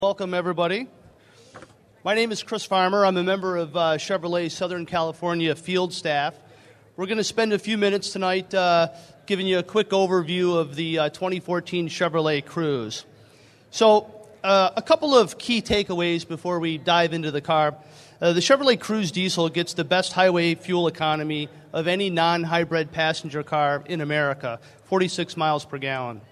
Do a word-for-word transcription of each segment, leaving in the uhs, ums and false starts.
Welcome, everybody. My name is Chris Farmer. I'm a member of uh, Chevrolet Southern California field staff. We're going to spend a few minutes tonight uh, giving you a quick overview of the uh, twenty fourteen Chevrolet Cruze. So, uh, a couple of key takeaways before we dive into the car. Uh, the Chevrolet Cruze diesel gets the best highway fuel economy of any non-hybrid passenger car in America, forty-six miles per gallon.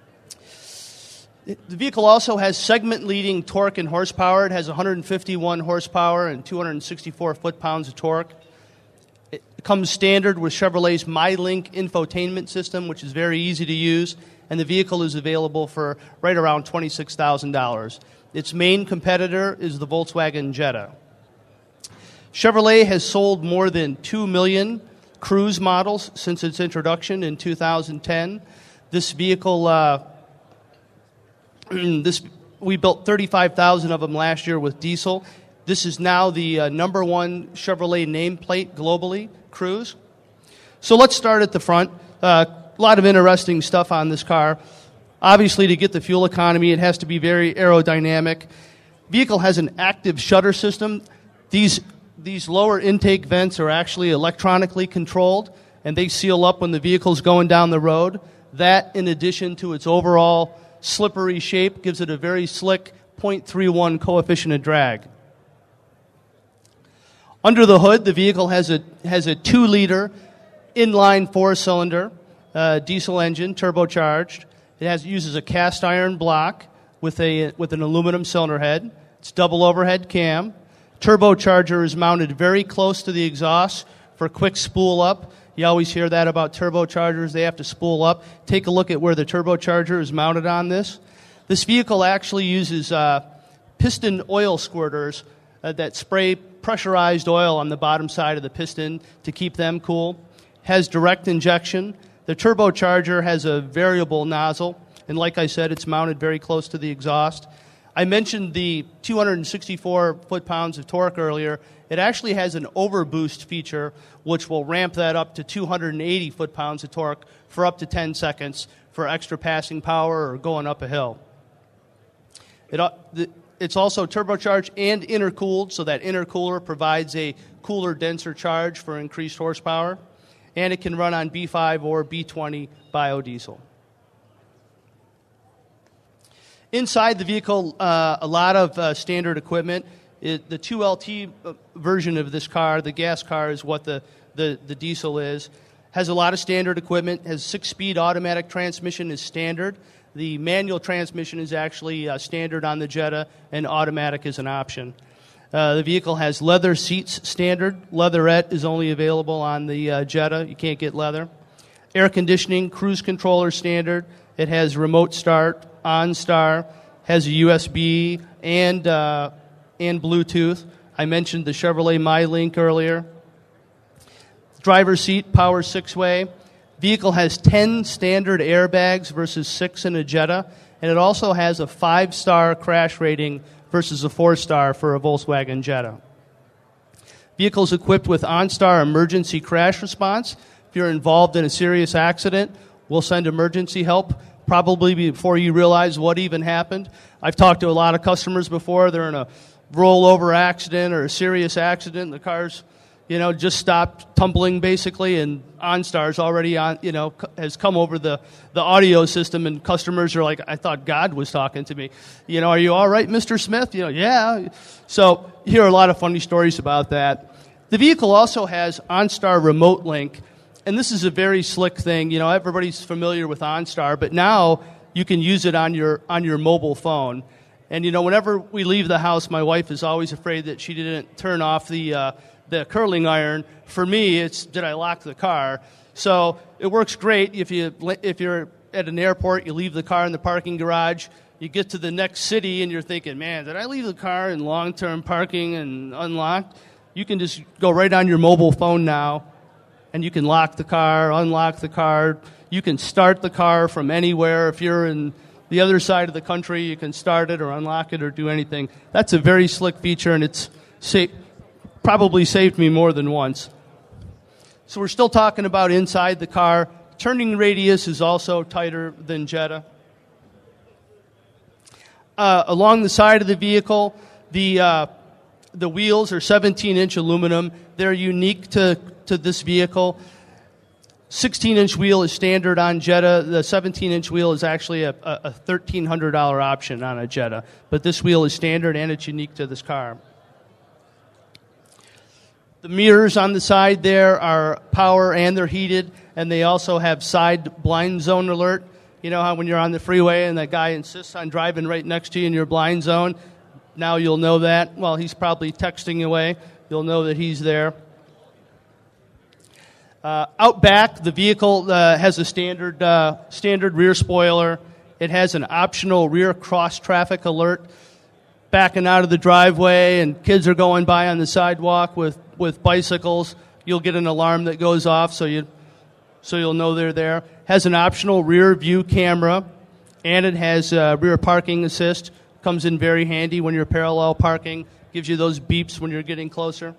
The vehicle also has segment-leading torque and horsepower. It has one hundred fifty-one horsepower and two hundred sixty-four foot-pounds of torque. It comes standard with Chevrolet's MyLink infotainment system, which is very easy to use, and the vehicle is available for right around twenty-six thousand dollars. Its main competitor is the Volkswagen Jetta. Chevrolet has sold more than two million Cruze models since its introduction in two thousand ten. This vehicle... Uh, This we built thirty-five thousand of them last year with diesel. This is now the uh, number one Chevrolet nameplate globally, Cruze. So let's start at the front. Uh, a lot of interesting stuff on this car. Obviously, to get the fuel economy, it has to be very aerodynamic. Vehicle has an active shutter system. These these lower intake vents are actually electronically controlled, and they seal up when the vehicle's going down the road. That, in addition to its overall slippery shape, gives it a very slick zero point three one coefficient of drag. Under the hood, the vehicle has a has a two liter inline four-cylinder uh, diesel engine, turbocharged. It has uses a cast iron block with a with an aluminum cylinder head. It's double overhead cam. Turbocharger is mounted very close to the exhaust for quick spool up. You always hear that about turbochargers. They have to spool up. Take a look at where the turbocharger is mounted on this. This vehicle actually uses uh, piston oil squirters uh, that spray pressurized oil on the bottom side of the piston to keep them cool. Has direct injection. The turbocharger has a variable nozzle, and like I said, it's mounted very close to the exhaust. I mentioned the two hundred sixty-four foot-pounds of torque earlier. It actually has an overboost feature, which will ramp that up to two hundred eighty foot-pounds of torque for up to ten seconds for extra passing power or going up a hill. It, it's also turbocharged and intercooled, so that intercooler provides a cooler, denser charge for increased horsepower. And it can run on B five or B twenty biodiesel. Inside the vehicle, uh, a lot of uh, standard equipment. It, the two L T version of this car, the gas car, is what the, the, the diesel is. Has a lot of standard equipment. Has six-speed automatic transmission is standard. The manual transmission is actually uh, standard on the Jetta, and automatic is an option. Uh, the vehicle has leather seats standard. Leatherette is only available on the uh, Jetta. You can't get leather. Air conditioning, cruise controller standard. It has remote start, OnStar, has a U S B and uh, and Bluetooth. I mentioned the Chevrolet MyLink earlier. Driver's seat, power six-way. Vehicle has ten standard airbags versus six in a Jetta, and it also has a five-star crash rating versus a four-star for a Volkswagen Jetta. Vehicle is equipped with OnStar emergency crash response. If you're involved in a serious accident, we'll send emergency help probably before you realize what even happened. I've talked to a lot of customers before. They're in a rollover accident or a serious accident. The car's, you know, just stopped tumbling basically, and OnStar's already on, you know, has come over the, the audio system, and customers are like, I thought God was talking to me. You know, are you all right, Mister Smith? You know, yeah. So you hear a lot of funny stories about that. The vehicle also has OnStar Remote Link. And this is a very slick thing. You know, everybody's familiar with OnStar, but now you can use it on your on your mobile phone. And, you know, whenever we leave the house, my wife is always afraid that she didn't turn off the uh, the curling iron. For me, it's did I lock the car? So it works great if you if you're at an airport, you leave the car in the parking garage. You get to the next city and you're thinking, man, did I leave the car in long-term parking and unlocked? You can just go right on your mobile phone now, and you can lock the car, unlock the car. You can start the car from anywhere. If you're in the other side of the country, you can start it or unlock it or do anything. That's a very slick feature, and it's sa- probably saved me more than once. So we're still talking about inside the car. Turning radius is also tighter than Jetta. uh, along the side of the vehicle, the uh, the wheels are seventeen inch aluminum. They're unique to, to this vehicle. sixteen inch wheel is standard on Jetta. The seventeen inch wheel is actually a, a thirteen hundred dollars option on a Jetta. But this wheel is standard and it's unique to this car. The mirrors on the side there are power and they're heated, and they also have side blind zone alert. You know how when you're on the freeway and that guy insists on driving right next to you in your blind zone? Now you'll know that. Well, he's probably texting away. You'll know that he's there. Uh, out back, the vehicle uh, has a standard uh, standard rear spoiler. It has an optional rear cross traffic alert. Backing out of the driveway and kids are going by on the sidewalk with, with bicycles, you'll get an alarm that goes off so you so you'll know they're there. Has an optional rear view camera, and it has uh, rear parking assist. Comes in very handy when you're parallel parking. Gives you those beeps when you're getting closer.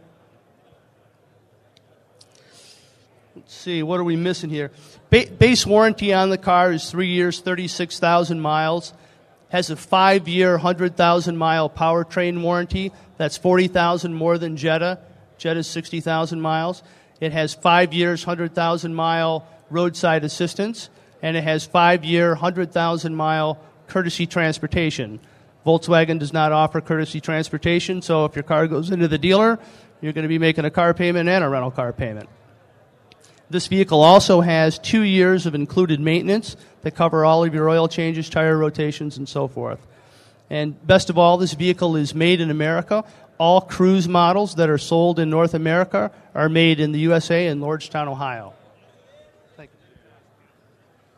Let's see, what are we missing here? Ba- base warranty on the car is three years, thirty-six thousand miles. Has a five-year, one hundred thousand mile powertrain warranty. That's forty thousand more than Jetta. Jetta's sixty thousand miles. It has five years, one hundred thousand mile roadside assistance, and it has five-year, one hundred thousand mile courtesy transportation. Volkswagen does not offer courtesy transportation, so if your car goes into the dealer, you're going to be making a car payment and a rental car payment. This vehicle also has two years of included maintenance that cover all of your oil changes, tire rotations, and so forth. And best of all, this vehicle is made in America. All Cruise models that are sold in North America are made in the U S A in Lordstown, Ohio.